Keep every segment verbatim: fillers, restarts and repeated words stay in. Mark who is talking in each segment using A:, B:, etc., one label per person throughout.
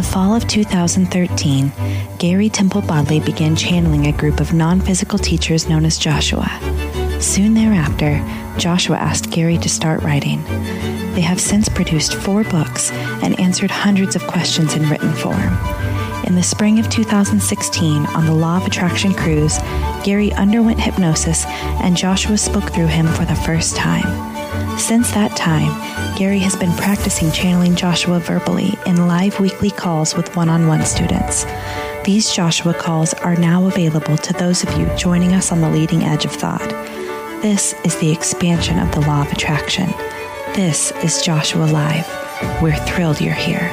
A: fall of two thousand thirteen, Gary Temple Bodley began channeling a group of non-physical teachers known as Joshua. Soon thereafter, Joshua asked Gary to start writing. They have since produced four books and answered hundreds of questions in written form. In the spring of two thousand sixteen, on the Law of Attraction cruise, Gary underwent hypnosis and Joshua spoke through him for the first time. Since that time, Gary has been practicing channeling Joshua verbally in live weekly calls with one-on-one students. These Joshua calls are now available to those of you joining us on the leading edge of thought. This is the expansion of the Law of Attraction. This is Joshua Live. We're thrilled you're here.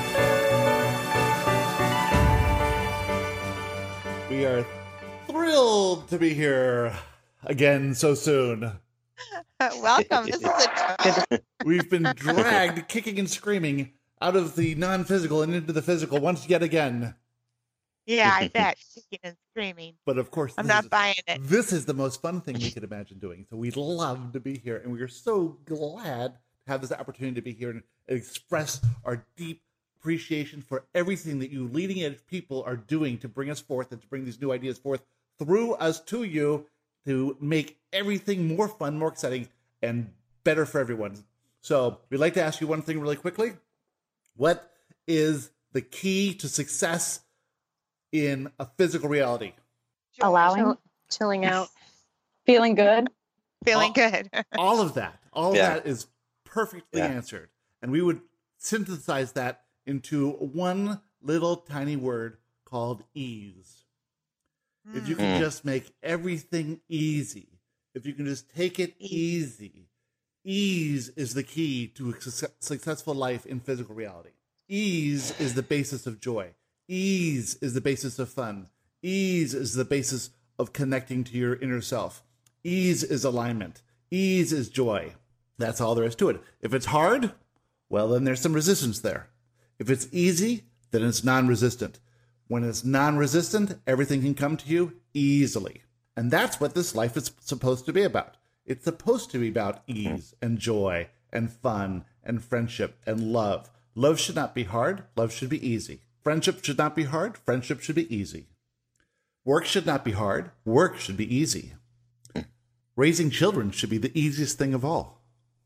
B: We are thrilled to be here again so soon.
C: Welcome. This is a
B: We've been dragged kicking and screaming out of the non-physical and into the physical once yet again.
C: Yeah, I bet. Kicking and screaming.
B: But of course,
C: I'm
B: this
C: not
B: is,
C: buying it.
B: This is the most fun thing we could imagine doing. So we love to be here, and we are so glad to have this opportunity to be here and express our deep appreciation for everything that you leading edge people are doing to bring us forth and to bring these new ideas forth through us to you, to make everything more fun, more exciting, and better for everyone. So we'd like to ask you one thing really quickly. What is the key to success in a physical reality?
D: Allowing, Chill, chilling out, feeling good.
C: Feeling
B: all,
C: good.
B: all of that. All
E: Yeah.
B: of that is perfectly
E: Yeah.
B: answered. And we would synthesize that into one little tiny word called ease. If you can
E: Mm.
B: just make everything easy, if you can just take it easy, ease is the key to a su- successful life in physical reality. Ease is the basis of joy. Ease is the basis of fun. Ease is the basis of connecting to your inner self. Ease is alignment. Ease is joy. That's all there is to it. If it's hard, well, then there's some resistance there. If it's easy, then it's non-resistant. When it's non-resistant, everything can come to you easily. And that's what this life is supposed to be about. It's supposed to be about ease and joy and fun and friendship and love. Love should not be hard. Love should be easy. Friendship should not be hard. Friendship should be easy. Work should not be hard. Work should be easy. Raising children should be the easiest thing of all.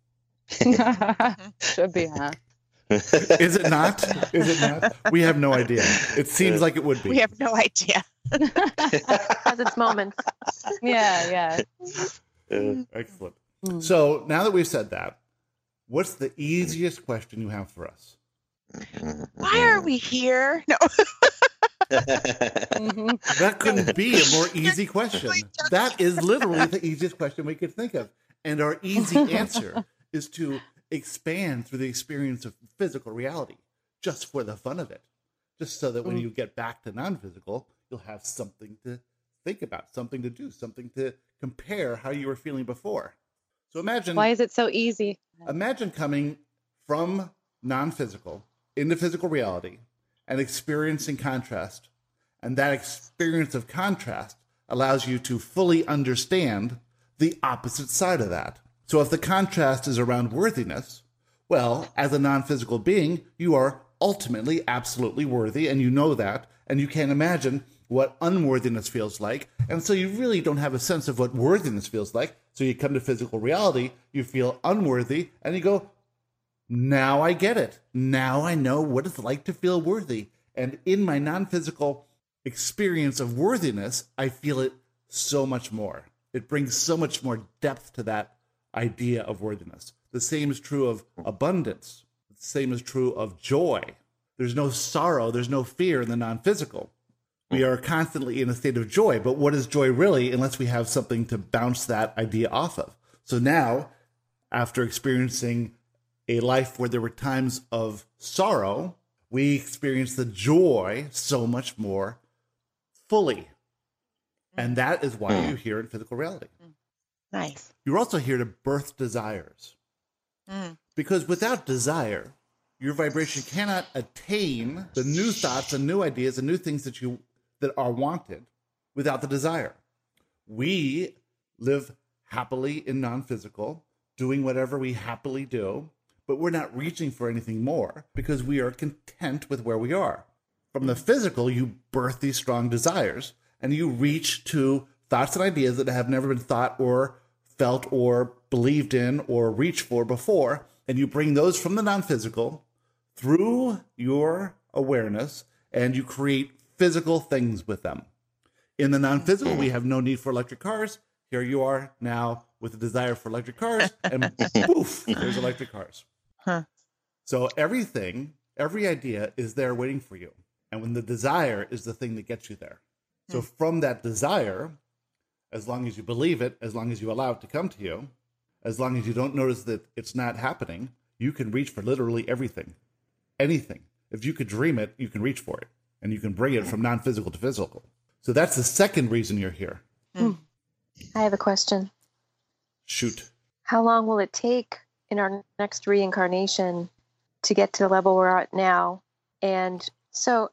D: Should be, huh?
B: Is it not? Is it not? We have no idea. It seems like it would be.
C: We have no idea.
D: Has its moments. Yeah, yeah.
B: Excellent. So now that we've said that, what's the easiest question you have for us?
C: Why are we here? No.
B: That couldn't be a more easy question. That is literally the easiest question we could think of. And our easy answer is to expand through the experience of physical reality, just for the fun of it. Just so that when you get back to non-physical, you'll have something to think about, something to do, something to compare how you were feeling before. So imagine...
D: Why is it so easy?
B: Imagine coming from non-physical into physical reality and experiencing contrast. And that experience of contrast allows you to fully understand the opposite side of that. So if the contrast is around worthiness, well, as a non-physical being, you are ultimately absolutely worthy, and you know that, and you can't imagine what unworthiness feels like. And so you really don't have a sense of what worthiness feels like. So you come to physical reality, you feel unworthy, and you go, now I get it. Now I know what it's like to feel worthy. And in my non-physical experience of worthiness, I feel it so much more. It brings so much more depth to that idea of worthiness. The same is true of abundance. The same is true of joy. There's no sorrow, there's no fear in the non-physical. We are constantly in a state of joy, but what is joy really unless we have something to bounce that idea off of? So now, after experiencing a life where there were times of sorrow, we experience the joy so much more fully. And that is why you're here in physical reality.
C: Nice.
B: You're also here to birth desires.
C: Mm.
B: Because without desire, your vibration cannot attain the new thoughts and new ideas and new things that you that are wanted without the desire. We live happily in non-physical, doing whatever we happily do, but we're not reaching for anything more because we are content with where we are. From the physical, you birth these strong desires, and you reach to thoughts and ideas that have never been thought or felt or believed in or reached for before, and you bring those from the non-physical through your awareness, and you create physical things with them. In the non-physical, we have no need for electric cars. Here you are now with a desire for electric cars, and poof, there's electric cars.
C: Huh.
B: So everything, every idea is there waiting for you. And when the desire is the thing that gets you there. So from that desire, as long as you believe it, as long as you allow it to come to you, as long as you don't notice that it's not happening, you can reach for literally everything, anything. If you could dream it, you can reach for it, and you can bring it from non-physical to physical. So that's the second reason you're here.
D: Mm. I have a question.
B: Shoot.
D: How long will it take in our next reincarnation to get to the level we're at now? And so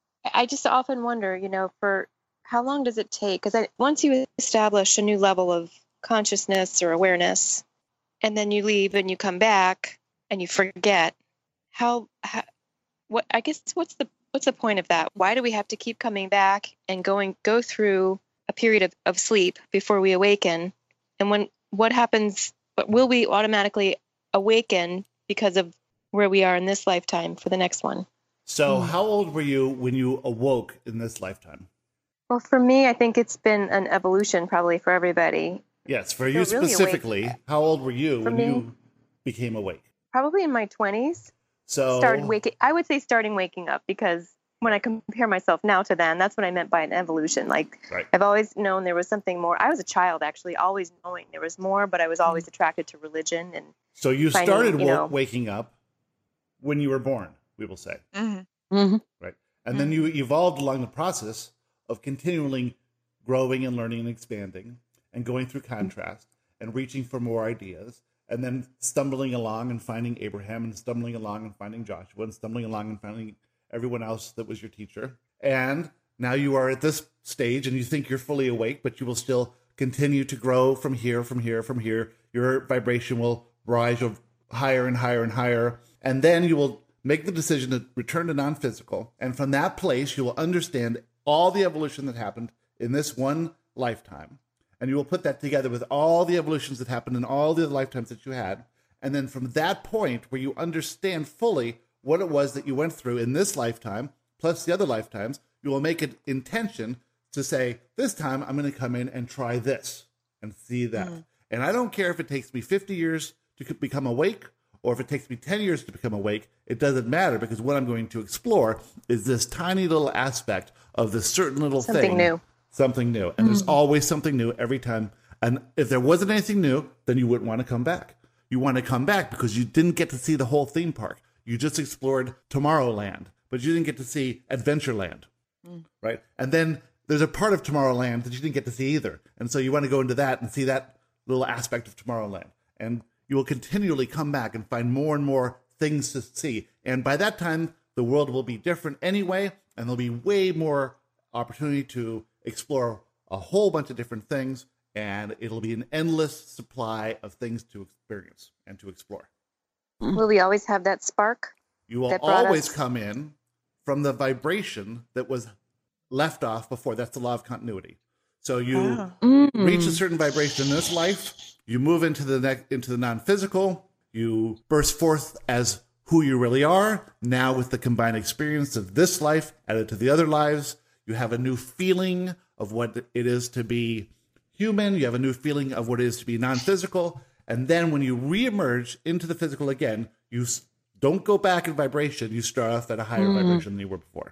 D: I just often wonder, you know, for how long does it take? Because once you establish a new level of consciousness or awareness, and then you leave and you come back and you forget, how, how what, I guess, what's the, what's the point of that? Why do we have to keep coming back and going, go through a period of, of sleep before we awaken? And when, what happens, will we automatically awaken because of where we are in this lifetime for the next one?
B: So how old were you when you awoke in this lifetime?
D: Well, for me, I think it's been an evolution probably for everybody.
B: Yes, for you
D: So really
B: specifically,
D: awake.
B: how old were you
D: For
B: when
D: me-
B: you became awake?
D: Probably in my twenties.
B: So
D: Started waking. I would say starting waking up, because when I compare myself now to then, that's what I meant by an evolution. Like
B: Right.
D: I've always known there was something more. I was a child, actually, always knowing there was more, but I was always attracted to religion. And
B: So you
D: finding,
B: started
D: you
B: wo-
D: know-
B: waking up when you were born, we will say,
C: Mm-hmm.
D: Mm-hmm.
B: right? And then you evolved along the process of continually growing and learning and expanding and going through contrast and reaching for more ideas, and then stumbling along and finding Abraham, and stumbling along and finding Joshua, and stumbling along and finding everyone else that was your teacher. And now you are at this stage and you think you're fully awake, but you will still continue to grow from here, from here, from here. Your vibration will rise higher and higher and higher. And then you will make the decision to return to non-physical. And from that place, you will understand all the evolution that happened in this one lifetime. And you will put that together with all the evolutions that happened in all the lifetimes that you had. And then from that point where you understand fully what it was that you went through in this lifetime, plus the other lifetimes, you will make an intention to say, this time I'm going to come in and try this and see that. Mm. And I don't care if it takes me fifty years to become awake, or if it takes me ten years to become awake. It doesn't matter, because what I'm going to explore is this tiny little aspect of this certain little
D: Something
B: thing.
D: new.
B: Something new. And mm. there's always something new every time. And if there wasn't anything new, then you wouldn't want to come back. You want to come back because you didn't get to see the whole theme park. You just explored Tomorrowland, but you didn't get to see Adventureland, mm. right? And then there's a part of Tomorrowland that you didn't get to see either. And so you want to go into that and see that little aspect of Tomorrowland. And you will continually come back and find more and more things to see. And by that time, the world will be different anyway, and there'll be way more opportunity to explore a whole bunch of different things, and it'll be an endless supply of things to experience and to explore.
D: Will we always have that spark?
B: You will
D: that brought
B: always
D: us-
B: come in from the vibration that was left off before. That's the law of continuity. So you
C: Wow.
D: Mm.
B: reach a certain vibration in this life, you move into the next, into the non-physical, you burst forth as who you really are. Now with the combined experience of this life added to the other lives, you have a new feeling of what it is to be human. You have a new feeling of what it is to be non-physical. And then when you reemerge into the physical again, you s- don't go back in vibration. You start off at a higher
D: Mm.
B: vibration than you were before.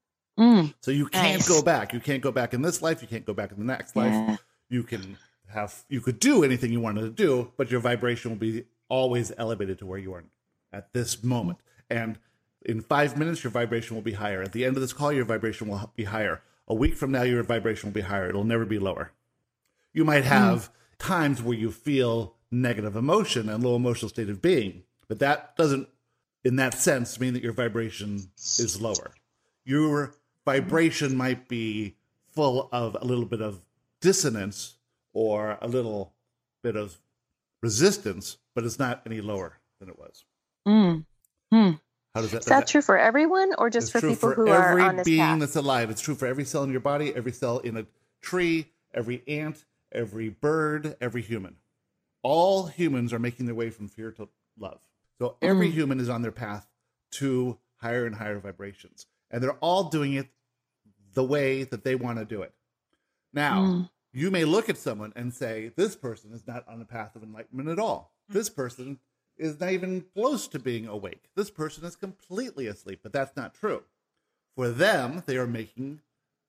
D: Mm.
B: So you can't
C: Nice.
B: go back. You can't go back in this life. You can't go back in the next life.
D: Yeah.
B: You can have, you could do anything you wanted to do, but your vibration will be always elevated to where you are at this moment. And in five minutes, your vibration will be higher. At the end of this call, your vibration will be higher. A week from now, your vibration will be higher. It'll never be lower. You might have mm. times where you feel negative emotion and low emotional state of being, but that doesn't, in that sense, mean that your vibration is lower. Your vibration might be full of a little bit of dissonance or a little bit of resistance, but it's not any lower than it was.
A: Mm. Mm.
B: How does that?
D: Is that true for everyone, or just
B: It's
D: for
B: true
D: people
B: for
D: who are
B: every
D: on this
B: being
D: path?
B: that's alive. It's true for every cell in your body, every cell in a tree, every ant, every bird, every human. All humans are making their way from fear to love. So every
A: Mm.
B: human is on their path to higher and higher vibrations. And they're all doing it the way that they want to do it. Now,
A: Mm.
B: you may look at someone and say, this person is not on the path of enlightenment at all. This person is not even close to being awake. This person is completely asleep, but that's not true. For them, they are making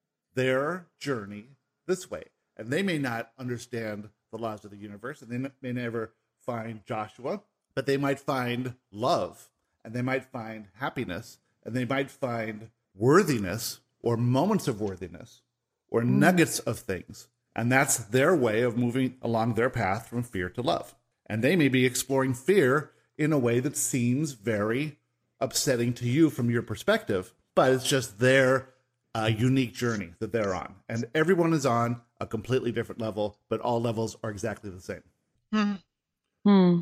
B: their journey this way. And they may not understand the laws of the universe, and they may never find Joshua, but they might find love, and they might find happiness, and they might find worthiness or moments of worthiness or
A: Mm.
B: nuggets of things. And that's their way of moving along their path from fear to love. And they may be exploring fear in a way that seems very upsetting to you from your perspective, but it's just their uh, unique journey that they're on. And everyone is on a completely different level, but all levels are exactly the same.
C: Mhm.
A: Mm.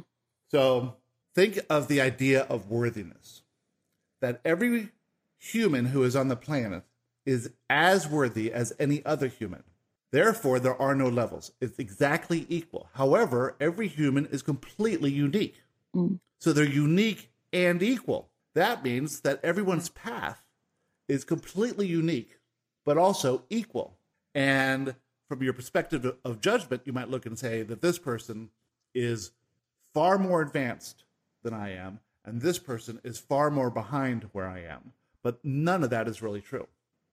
B: So think of the idea of worthiness, that every human who is on the planet is as worthy as any other human. Therefore, there are no levels. It's exactly equal. However, every human is completely unique.
A: Mm.
B: So they're unique and equal. That means that everyone's path is completely unique, but also equal. And from your perspective of judgment, you might look and say that this person is far more advanced than I am, and this person is far more behind where I am. But none of that is really true.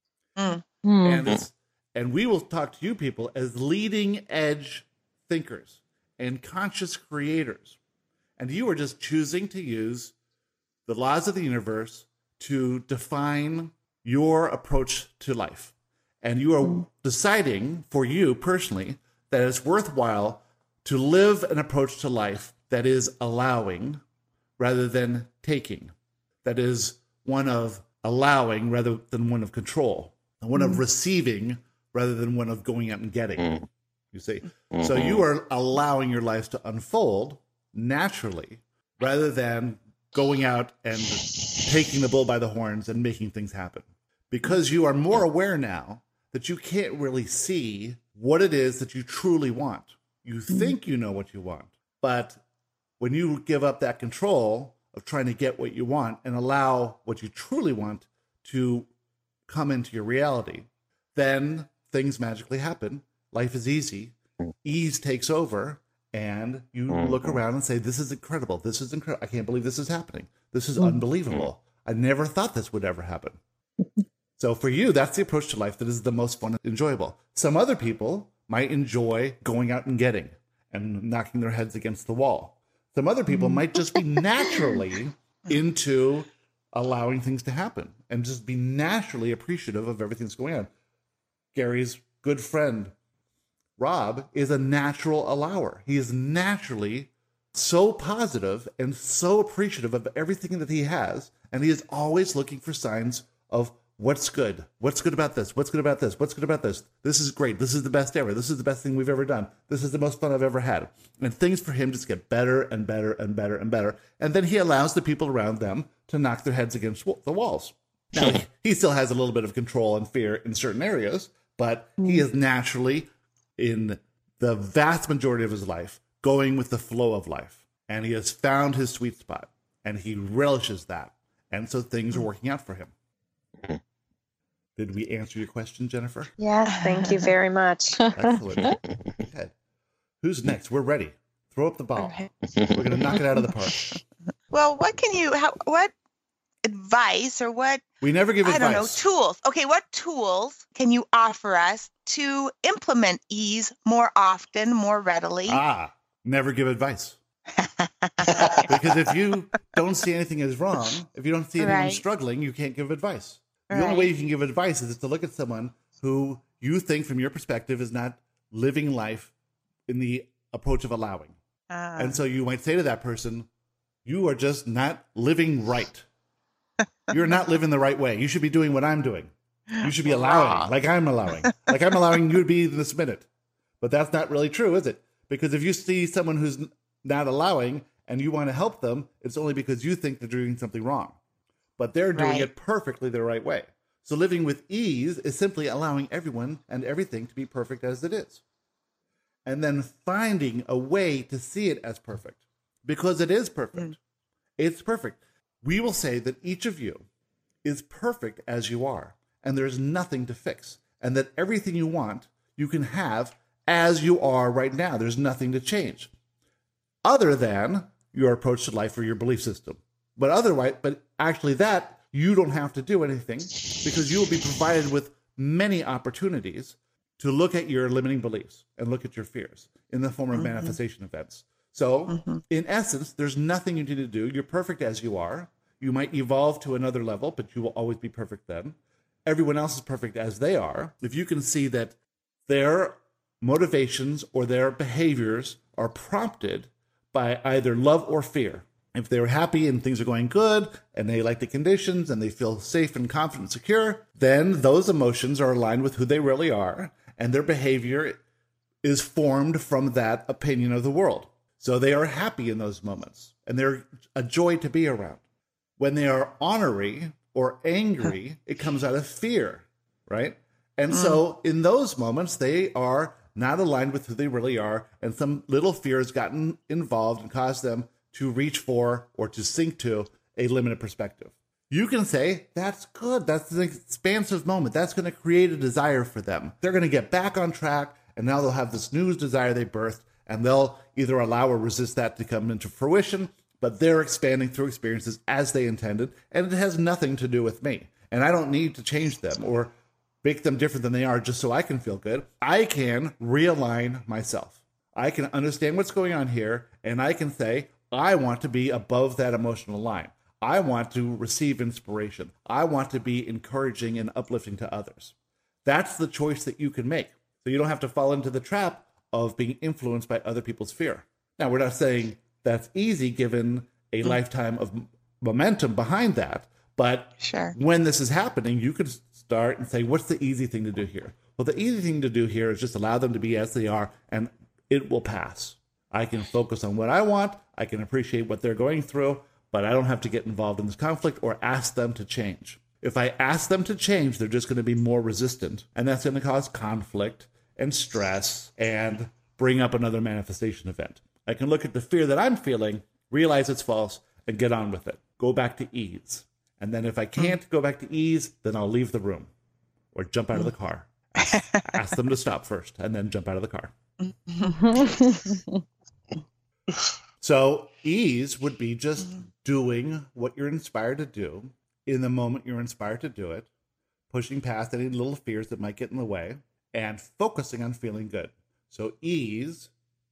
C: Mm.
A: Mm.
B: And it's, and we will talk to you people as leading edge thinkers and conscious creators. And you are just choosing to use the laws of the universe to define your approach to life. And you are deciding for you personally that it's worthwhile to live an approach to life that is allowing rather than taking. That is one of allowing rather than one of control. And one of receiving rather than one of going out and getting. You see? So you are allowing your life to unfold naturally rather than going out and taking the bull by the horns and making things happen. Because you are more aware now that you can't really see what it is that you truly want. You think you know what you want, but when you give up that control of trying to get what you want and allow what you truly want to come into your reality, then things magically happen. Life is easy. Ease takes over, and you look around and say, this is incredible. This is incredible. I can't believe this is happening. This is unbelievable. I never thought this would ever happen. So for you, that's the approach to life that is the most fun and enjoyable. Some other people might enjoy going out and getting and knocking their heads against the wall. Some other people might just be naturally into allowing things to happen and just be naturally appreciative of everything that's going on. Gary's good friend, Rob, is a natural allower. He is naturally so positive and so appreciative of everything that he has, and he is always looking for signs of what's good. What's good about this? What's good about this? What's good about this? This is great. This is the best ever. This is the best thing we've ever done. This is the most fun I've ever had. And things for him just get better and better and better and better. And then he allows the people around them to knock their heads against the walls. Now, he still has a little bit of control and fear in certain areas, but he is naturally, in the vast majority of his life, going with the flow of life. And he has found his sweet spot, and he relishes that. And so things are working out for him. Did we answer your question, Jennifer?
D: Yes, thank you very much.
B: Excellent. Okay. Who's next? We're ready. Throw up the ball. We're going to knock it out of the park.
C: Well, what can you, how, what advice or what,
B: We never give
C: I
B: advice.
C: don't know, tools. Okay, what tools can you offer us to implement ease more often, more readily?
B: Ah, never give advice. Because if you don't see anything as wrong, if you don't see anyone
C: Right.
B: struggling, you can't give advice. The only
C: Right.
B: way you can give advice is to look at someone who you think, from your perspective, is not living life in the approach of allowing.
C: Ah.
B: And so you might say to that person, you are just not living right. You're not living the right way. You should be doing what I'm doing. You should be allowing, like I'm allowing. Like I'm allowing you to be this minute. But that's not really true, is it? Because if you see someone who's n- not allowing and you want to help them, it's only because you think they're doing something wrong. But they're doing
C: Right.
B: it perfectly the right way. So living with ease is simply allowing everyone and everything to be perfect as it is. And then finding a way to see it as perfect, because it is perfect.
C: Mm.
B: It's perfect. We will say that each of you is perfect as you are, and there's nothing to fix, and that everything you want, you can have as you are right now. There's nothing to change, other than your approach to life or your belief system. But otherwise, but actually that, you don't have to do anything, because you will be provided with many opportunities to look at your limiting beliefs and look at your fears in the form of mm-hmm. manifestation events. So mm-hmm. in essence, there's nothing you need to do. You're perfect as you are. You might evolve to another level, but you will always be perfect then. Everyone else is perfect as they are. If you can see that their motivations or their behaviors are prompted by either love or fear. If they're happy and things are going good and they like the conditions and they feel safe and confident and secure, then those emotions are aligned with who they really are, and their behavior is formed from that opinion of the world. So they are happy in those moments, and they're a joy to be around. When they are ornery or angry, it comes out of fear, right? And mm. so in those moments, they are not aligned with who they really are, and some little fear has gotten involved and caused them to reach for or to sink to a limited perspective. You can say, that's good. That's an expansive moment. That's going to create a desire for them. They're going to get back on track, and now they'll have this new desire they birthed, and they'll either allow or resist that to come into fruition, but they're expanding through experiences as they intended, and it has nothing to do with me. And I don't need to change them or make them different than they are just so I can feel good. I can realign myself. I can understand what's going on here, and I can say, I want to be above that emotional line. I want to receive inspiration. I want to be encouraging and uplifting to others. That's the choice that you can make. So you don't have to fall into the trap of being influenced by other people's fear. Now, we're not saying that's easy given a mm. lifetime of momentum behind that. But
C: sure.
B: when this is happening, you could start and say, what's the easy thing to do here? Well, the easy thing to do here is just allow them to be as they are, and it will pass. I can focus on what I want. I can appreciate what they're going through, but I don't have to get involved in this conflict or ask them to change. If I ask them to change, they're just going to be more resistant, and that's going to cause conflict and stress and bring up another manifestation event. I can look at the fear that I'm feeling, realize it's false, and get on with it. Go back to ease. And then if I can't go back to ease, then I'll leave the room or jump out of the car. Ask, ask them to stop first and then jump out of the car. So ease would be just doing what you're inspired to do in the moment you're inspired to do it, pushing past any little fears that might get in the way, and focusing on feeling good. So ease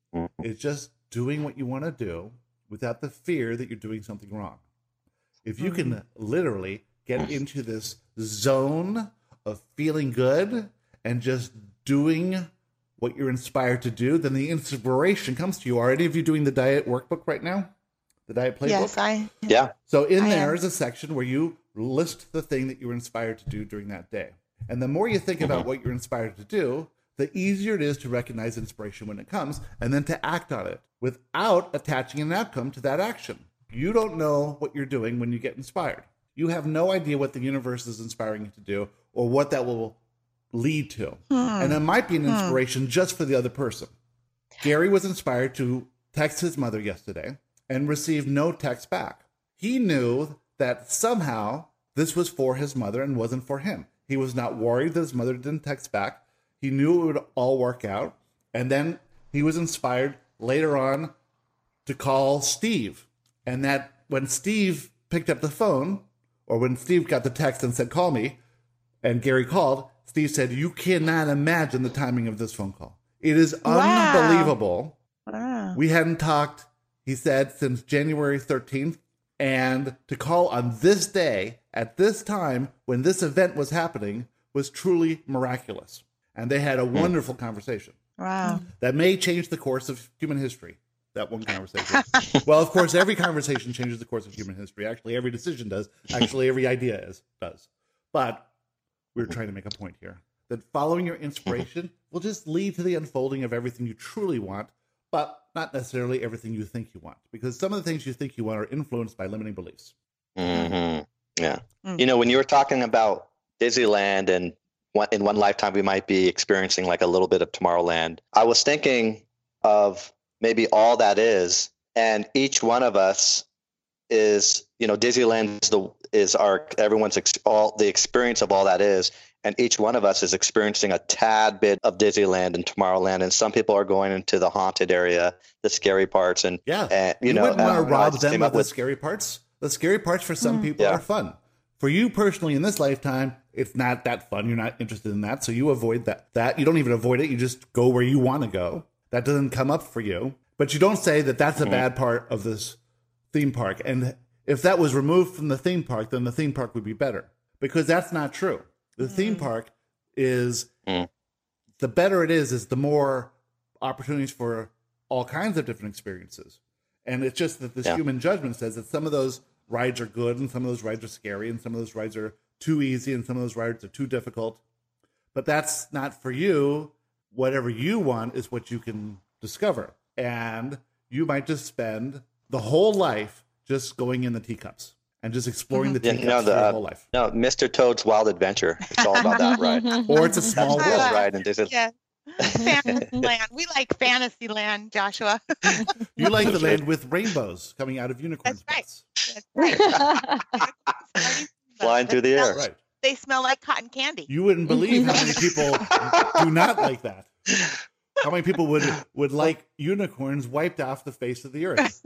B: is just doing what you want to do without the fear that you're doing something wrong. If you can literally get into this zone of feeling good and just doing what you're inspired to do, then the inspiration comes to you. Are any of you doing the diet workbook right now? The diet playbook?
C: Yes, I.
E: Yeah.
B: So in
C: I
B: there
C: am.
B: is a section where you list the thing that you were inspired to do during that day. And the more you think mm-hmm. about what you're inspired to do, the easier it is to recognize inspiration when it comes and then to act on it without attaching an outcome to that action. You don't know what you're doing when you get inspired. You have no idea what the universe is inspiring you to do or what that will lead to. Hmm. And it might be an inspiration hmm. just for the other person. Gary was inspired to text his mother yesterday and received no text back. He knew that somehow this was for his mother and wasn't for him. He was not worried that his mother didn't text back. He knew it would all work out. And then he was inspired later on to call Steve. And that when Steve picked up the phone, or when Steve got the text and said, call me, and Gary called, Steve said, you cannot imagine the timing of this phone call. It is
C: Wow.
B: unbelievable.
C: Wow.
B: We hadn't talked, he said, since January thirteenth. And to call on this day, at this time, when this event was happening, was truly miraculous. And they had a wonderful conversation.
C: Wow.
B: That may change the course of human history. That one conversation. Well, of course, every conversation changes the course of human history. Actually, every decision does. Actually, every idea is does. But we're trying to make a point here that following your inspiration will just lead to the unfolding of everything you truly want but not necessarily everything you think you want, because some of the things you think you want are influenced by limiting beliefs.
E: Mm-hmm. Yeah.
C: Mm.
E: You know, when you were talking about Disneyland and one, in one lifetime we might be experiencing like a little bit of Tomorrowland, I was thinking of maybe all that is, and each one of us is, you know, Disneyland is the is our everyone's ex, all the experience of all that is, and each one of us is experiencing a tad bit of Disneyland and Tomorrowland, and some people are going into the haunted area, the scary parts, and
B: Yeah,
E: and, you,
B: you
E: know,
B: wouldn't want to
E: uh, I
B: rob
E: just
B: them
E: came
B: of
E: up
B: the
E: with-
B: scary parts. The scary parts for some
A: Mm.
B: people
E: Yeah.
B: are fun. For you personally, in this lifetime, it's not that fun. You're not interested in that, so you avoid that. That you don't even avoid it. You just go where you want to go. That doesn't come up for you. But you don't say that that's a
E: Mm-hmm.
B: bad part of this theme park. And if that was removed from the theme park, then the theme park would be better, because that's not true. The theme park is
E: Mm.
B: the better it is, is the more opportunities for all kinds of different experiences. And it's just that this
E: Yeah.
B: human judgment says that some of those rides are good and some of those rides are scary and some of those rides are too easy and some of those rides are too difficult. But that's not for you. Whatever you want is what you can discover. And you might just spend the whole life just going in the teacups and just exploring the
E: Yeah,
B: teacups
E: no,
B: for
E: the,
B: your
E: uh,
B: whole life.
E: No, Mister Toad's Wild Adventure. It's all about that ride.
B: Or it's a small
E: That's the
B: world.
E: best ride in Disneyland.
C: Yeah. Fantasyland. We like Fantasyland, Joshua.
B: You like the land with rainbows coming out of unicorns.
C: That's
B: butts.
C: That's right.
E: Flying through the air.
B: Right.
C: They smell like cotton candy.
B: You wouldn't believe how many people do not like that. How many people would would like unicorns wiped off the face of the earth?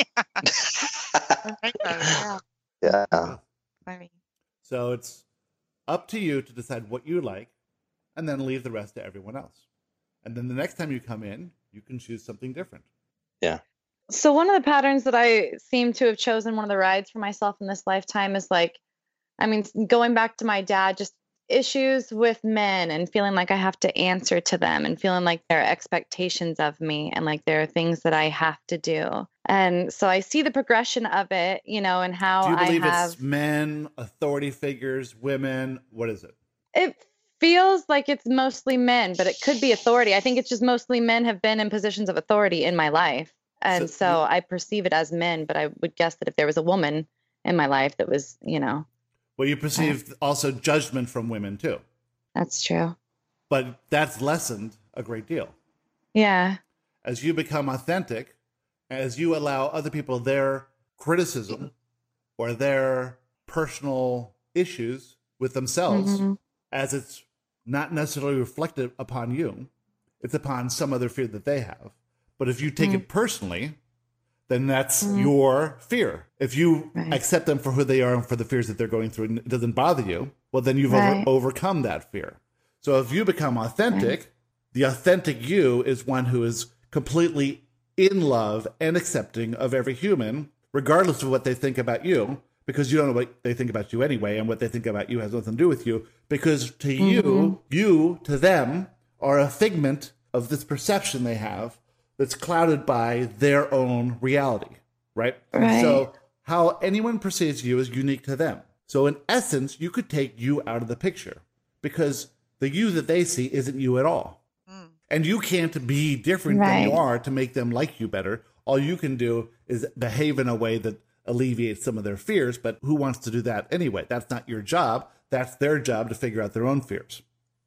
C: yeah.
E: Yeah.
C: Funny.
B: So it's up to you to decide what you like and then leave the rest to everyone else. And then the next time you come in, you can choose something different.
E: Yeah.
A: So one of the patterns that I seem to have chosen one of the rides for myself in this lifetime is like, I mean, going back to my dad, just issues with men and feeling like I have to answer to them and feeling like there are expectations of me and like there are things that I have to do. And so I see the progression of it, you know, and how
B: Do you believe
A: I have.
B: it's men, authority figures, women? What is it?
A: It feels like it's mostly men, but it could be authority. I think it's just mostly men have been in positions of authority in my life. And
B: So-
A: so, I perceive it as men, but I would guess that if there was a woman in my life that was, you know,
B: Well, you perceive also judgment from women too,
A: that's true.
B: but that's lessened a great deal.
A: Yeah.
B: As you become authentic, as you allow other people their criticism or their personal issues with themselves,
A: Mhm.
B: as it's not necessarily reflected upon you, it's upon some other fear that they have. But if you take
A: Mm.
B: it personally, then that's your fear. If you
A: Right.
B: accept them for who they are and for the fears that they're going through and it doesn't bother you, well, then you've
A: Right.
B: over- overcome that fear. So if you become authentic, the authentic you is one who is completely in love and accepting of every human, regardless of what they think about you, because you don't know what they think about you anyway, and what they think about you has nothing to do with you, because to you, you, to them, are a figment of this perception they have that's clouded by their own reality, right?
A: Right.
B: So how anyone perceives you is unique to them. So in essence, you could take you out of the picture because the you that they see isn't you at all.
C: Mm.
B: And you can't be different than you
A: Right.
B: are to make them like you better. All you can do is behave in a way that alleviates some of their fears, but who wants to do that anyway? That's not your job. That's their job to figure out their own fears.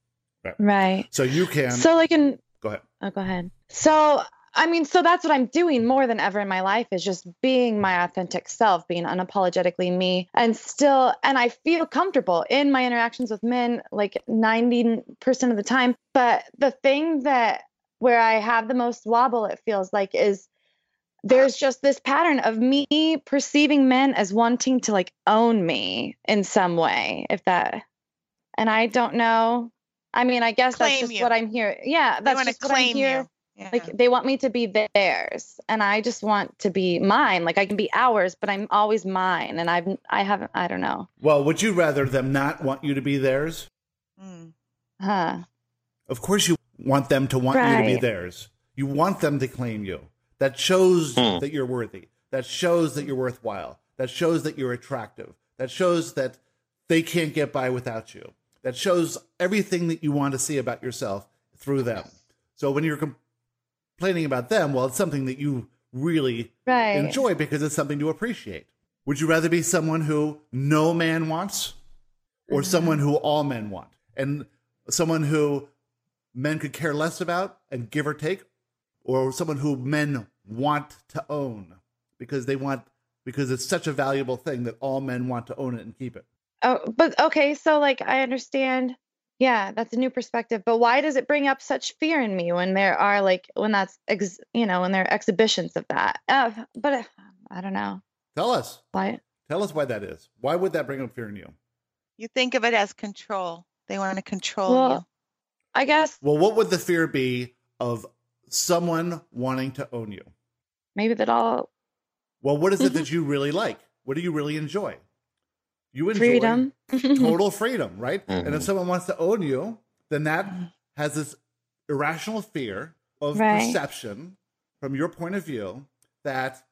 A: Right.
B: So you can
A: So like in,
B: go ahead.
A: oh, go ahead. So, I mean, so that's what I'm doing more than ever in my life is just being my authentic self, being unapologetically me and still, and I feel comfortable in my interactions with men like ninety percent of the time. But the thing that where I have the most wobble, it feels like, is there's just this pattern of me perceiving men as wanting to like own me in some way, if that, and I don't know. I mean, I guess
C: Claim
A: that's just
C: you.
A: what I'm here. Yeah,
C: They
A: that's
C: want to
A: just what I'm
C: claim
A: here.
C: you. Yeah.
A: Like they want me to be theirs, and I just want to be mine. Like I can be ours, but I'm always mine. And I've, I haven't, I don't know.
B: Well, would you rather them not want you to be theirs?
C: Mm.
A: Huh.
B: Of course you want them to want you to be
A: Right.
B: theirs. You want them to claim you. That shows
E: Hmm.
B: that you're worthy. That shows that you're worthwhile. That shows that you're attractive. That shows that they can't get by without you. That shows everything that you want to see about yourself through them. So when you're com- complaining about them, well, it's something that you really
A: Right.
B: enjoy because it's something to appreciate. Would you rather be someone who no man wants or
A: Mm-hmm.
B: someone who all men want? And someone who men could care less about and give or take, or someone who men want to own because they want, because it's such a valuable thing that all men want to own it and keep it.
A: Oh, but okay, so like I understand. Yeah, that's a new perspective. But why does it bring up such fear in me when there are like when that's ex, you know when there are exhibitions of that? Uh, but uh, I don't know
B: Tell us.
A: why.
B: Tell us why that is. Why would that bring up fear in you?
C: You think of it as control. They want to control
A: Well,
C: you.
A: I guess
B: Well, what would the fear be of someone wanting to own you?
A: maybe that all
B: Well, what is it
A: Mm-hmm.
B: that you really like? What do you really enjoy? You enjoy
A: freedom.
B: total freedom, right? And if
E: Mhm.
B: someone wants to own you, then that has this irrational fear of
A: Right.
B: perception from your point of view that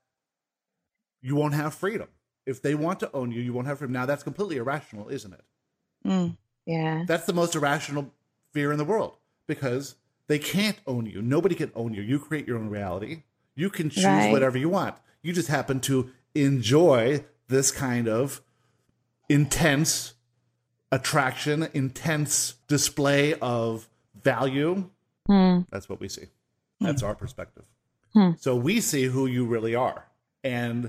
B: you won't have freedom. If they want to own you, you won't have freedom. Now, that's completely irrational, isn't it?
C: Mm.
A: Yeah.
B: That's the most irrational fear in the world because they can't own you. Nobody can own you. You create your own reality. You can choose
A: Right.
B: whatever you want. You just happen to enjoy this kind of intense attraction, intense display of value.
A: Hmm.
B: That's what we see. That's our perspective.
A: Hmm.
B: So we see who you really are. And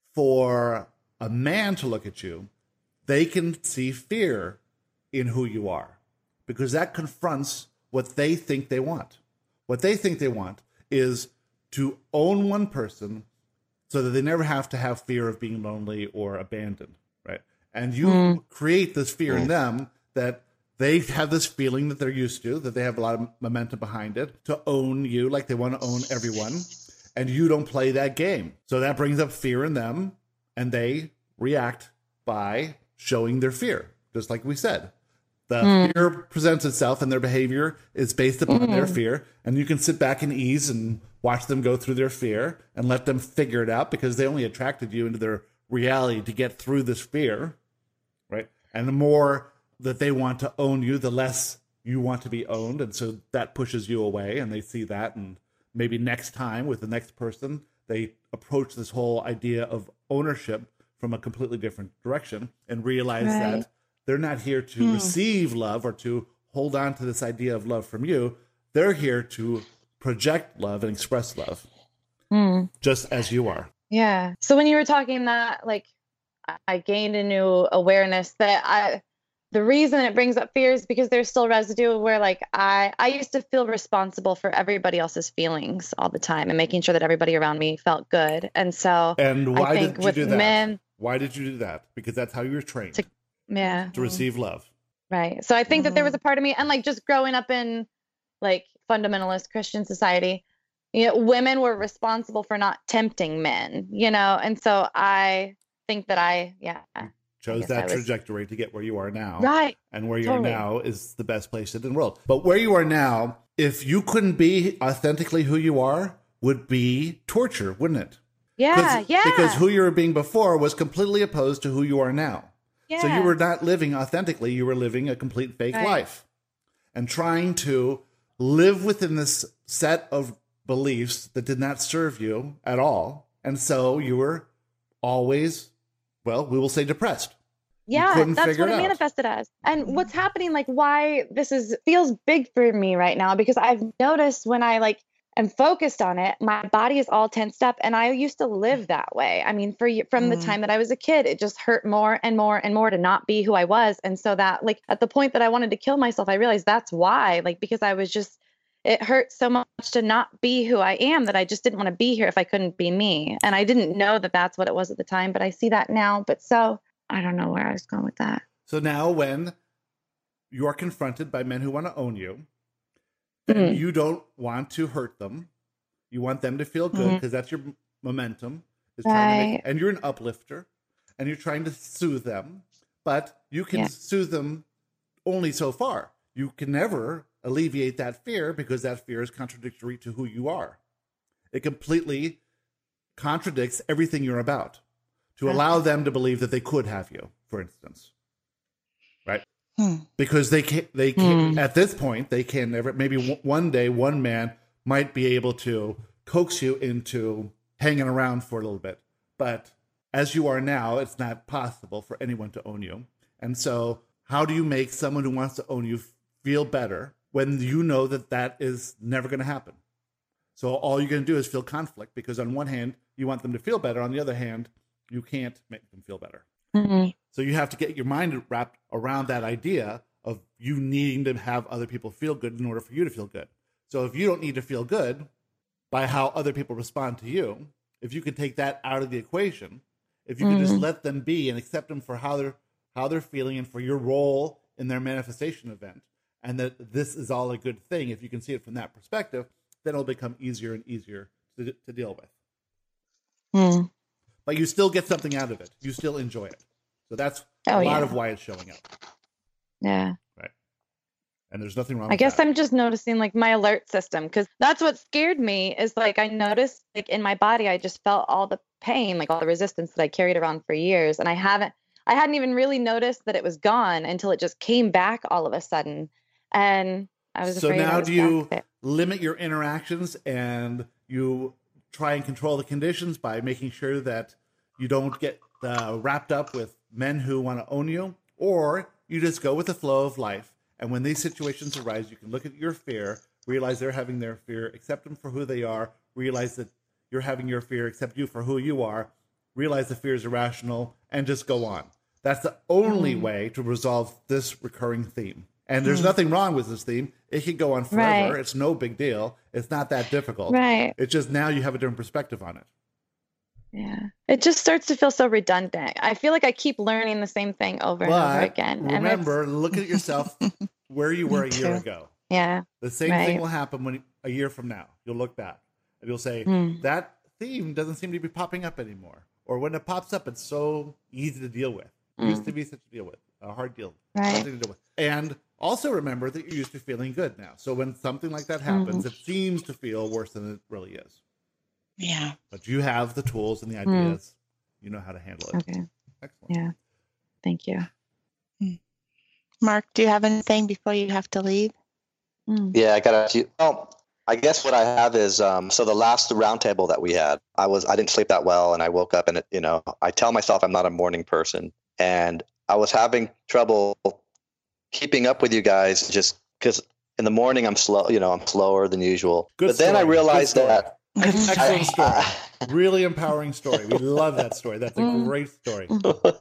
B: for a man to look at you, they can see fear in who you are because that confronts what they think they want. What they think they want is to own one person so that they never have to have fear of being lonely or abandoned, right? And you
A: Mm.
B: create this fear in them that they have this feeling that they're used to, that they have a lot of momentum behind it, to own you like they want to own everyone. And you don't play that game. So that brings up fear in them, and they react by showing their fear, just like we said. The
A: Mm.
B: fear presents itself, and their behavior is based upon
A: Mm.
B: their fear. And you can sit back and ease and watch them go through their fear and let them figure it out because they only attracted you into their reality to get through this fear, right? And the more that they want to own you, the less you want to be owned. And so that pushes you away, and they see that. And maybe next time with the next person, they approach this whole idea of ownership from a completely different direction and realize
A: Right.
B: that they're not here to receive love or to hold on to this idea of love from you. They're here to project love and express love,
A: Hmm.
B: just as you are.
A: Yeah. So when you were talking that, like, I- I gained a new awareness that I, the reason it brings up fear is because there's still residue where, like, I, I used to feel responsible for everybody else's feelings all the time and making sure that everybody around me felt good. And so,
B: And why
A: I think
B: did you
A: with
B: do that?
A: men,
B: Why did you do that? Because that's how you were trained
A: To- yeah,
B: to receive love.
A: right. So I think that there was a part of me, and like just growing up in like fundamentalist Christian society, you know, women were responsible for not tempting men, you know, and so I think that I, yeah,
B: Chose
A: guess
B: that
A: I was-
B: trajectory to get where you are now.
A: right.
B: And where you
A: Totally.
B: are now is the best place in the world. But where you are now, if you couldn't be authentically who you are, would be torture, wouldn't it?
A: Yeah,
B: 'Cause-
A: yeah.
B: Because who you were being before was completely opposed to who you are now.
A: yeah.
B: So you were not living authentically, you were living a complete fake
A: Right.
B: life and trying to live within this set of beliefs that did not serve you at all. And so you were always, well, we will say depressed.
A: Yeah,
B: couldn't
A: that's
B: figure
A: what
B: it
A: it
B: out.
A: manifested as. And what's happening, like why this is feels big for me right now, because I've noticed when I like am focused on it, my body is all tensed up. And I used to live that way. I mean, for y- from the
C: Mm.
A: time that I was a kid, it just hurt more and more and more to not be who I was. And so that like at the point that I wanted to kill myself, I realized that's why, like because I was just it hurt so much to not be who I am that I just didn't want to be here if I couldn't be me. And I didn't know that that's what it was at the time, but I see that now. But so I don't know where I was going with that.
B: So now when you are confronted by men who want to own you, then
A: Mhm.
B: you don't want to hurt them. You want them to feel good
A: Mhm.
B: because that's your m- momentum. Is trying to make,
A: Right.
B: and you're an uplifter, and you're trying to soothe them, but you can
A: Yeah.
B: soothe them only so far. You can never alleviate that fear because that fear is contradictory to who you are. It completely contradicts everything you're about to allow them to believe that they could have you, for instance. Right?
C: Hmm.
B: Because they can they can
A: Hmm.
B: at this point they can never maybe w- one day one man might be able to coax you into hanging around for a little bit. But as you are now, it's not possible for anyone to own you. And so how do you make someone who wants to own you feel better when you know that that is never going to happen? So all you're going to do is feel conflict, because on one hand, you want them to feel better. On the other hand, you can't make them feel better.
D: Mm-hmm.
B: So you have to get your mind wrapped around that idea of you needing to have other people feel good in order for you to feel good. So if you don't need to feel good by how other people respond to you, if you could take that out of the equation, if you mm-hmm. could just let them be and accept them for how they're how they're feeling and for your role in their manifestation event, and that this is all a good thing, if you can see it from that perspective, then it'll become easier and easier to, to deal with.
D: Mm.
B: But you still get something out of it. You still enjoy it. So that's
D: oh,
B: a lot
D: yeah.
B: of why it's showing up.
D: Yeah.
B: Right. And there's nothing wrong
D: I
B: with
D: guess
B: that.
D: I'm just noticing like my alert system, because that's what scared me, is like I noticed like in my body, I just felt all the pain, like all the resistance that I carried around for years. And I haven't, I hadn't even really noticed that it was gone until it just came back all of a sudden. And I was
B: so
D: afraid
B: now
D: I was
B: do you
D: back there.
B: limit your interactions and you try and control the conditions by making sure that you don't get uh, wrapped up with men who want to own you, or you just go with the flow of life. And when these situations arise, you can look at your fear, realize they're having their fear, accept them for who they are, realize that you're having your fear, accept you for who you are, realize the fear is irrational, and just go on. That's the only mm. way to resolve this recurring theme. And there's mm. nothing wrong with this theme. It can go on forever.
D: Right.
B: It's no big deal. It's not that difficult.
D: Right.
B: It's just now you have a different perspective on it.
D: Yeah. It just starts to feel so redundant. I feel like I keep learning the same thing over
B: but
D: and over again.
B: Remember,
D: and
B: look at yourself where you were a year ago.
D: Yeah.
B: The same
D: right.
B: thing will happen when a year from now. You'll look back and you'll say,
D: mm.
B: that theme doesn't seem to be popping up anymore. Or when it pops up, it's so easy to deal with. It
D: mm.
B: used to be such a deal with, a hard deal.
D: Right.
B: Something to deal with. And also remember that you're used to feeling good now. So when something like that happens,
D: mm-hmm.
B: it seems to feel worse than it really is.
C: Yeah.
B: But you have the tools and the ideas. Mm. You know how to handle it.
D: Okay.
B: Excellent.
D: Yeah. Thank you.
C: Mark, do you have anything before you have to leave?
D: Mm.
E: Yeah, I got to. Well, I guess what I have is um, so the last roundtable that we had, I was I didn't sleep that well, and I woke up and it, you know I tell myself I'm not a morning person, and I was having trouble keeping up with you guys just because in the morning I'm slow, you know I'm slower than usual.
B: Good
E: but then
B: story.
E: I realized that.
B: Excellent story. Really empowering story. We love that story. That's a
D: Mm.
B: great story.
E: but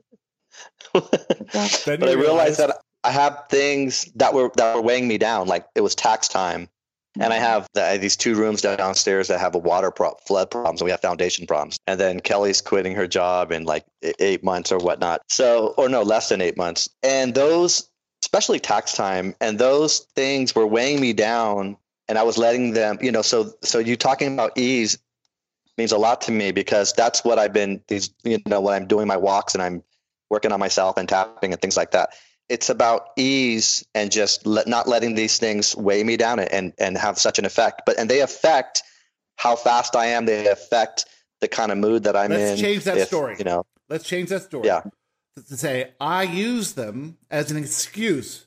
E: I realized that I have things that were that were weighing me down. Like it was tax time, and I have the, these two rooms downstairs that have a water pro- flood problems, and we have foundation problems. And then Kelly's quitting her job in like eight months or whatnot. So, or no, less than eight months. And those, especially tax time, and those things were weighing me down. And I was letting them, you know, so so you talking about ease means a lot to me because that's what I've been, these, you know, when I'm doing my walks and I'm working on myself and tapping and things like that. It's about ease and just let, not letting these things weigh me down and, and have such an effect. But and they affect how fast I am. They affect the kind of mood that I'm
B: Let's
E: in.
B: Let's change that
E: if,
B: story.
E: You know,
B: let's change that story.
E: Yeah.
B: To say I use them as an excuse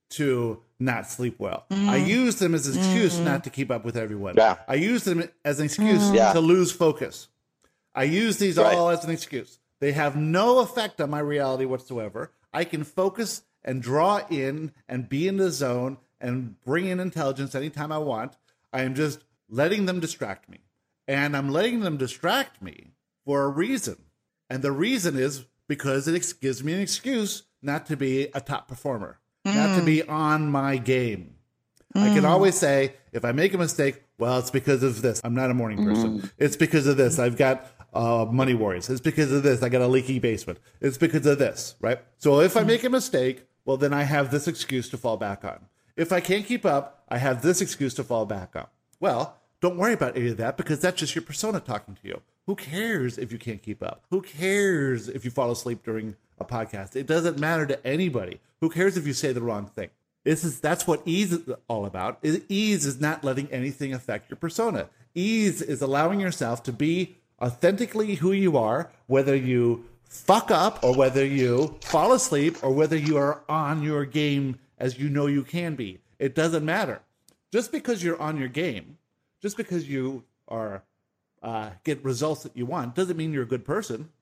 B: to not sleep well. Mm. I use them as an excuse mm. not to keep up with everyone.
E: Yeah.
B: I use them as an excuse
E: mm. yeah.
B: to lose focus. I use these
E: right.
B: all as an excuse. They have no effect on my reality whatsoever. I can focus and draw in and be in the zone and bring in intelligence anytime I want. I am just letting them distract me. And I'm letting them distract me for a reason. And the reason is because it ex- gives me an excuse not to be a top performer. Mm. Not to be on my game. Mm. I can always say, if I make a mistake, well, it's because of this. I'm not a morning person. Mm. It's because of this. I've got uh, money worries. It's because of this. I got a leaky basement. It's because of this, right? So if I make a mistake, well, then I have this excuse to fall back on. If I can't keep up, I have this excuse to fall back on. Well, don't worry about any of that because that's just your persona talking to you. Who cares if you can't keep up? Who cares if you fall asleep during a podcast? It doesn't matter to anybody. Who cares if you say the wrong thing? This is that's what ease is all about. Ease is not letting anything affect your persona. Ease is allowing yourself to be authentically who you are, whether you fuck up or whether you fall asleep or whether you are on your game as you know you can be. It doesn't matter. Just because you're on your game Just because you are uh, get results that you want doesn't mean you're a good person.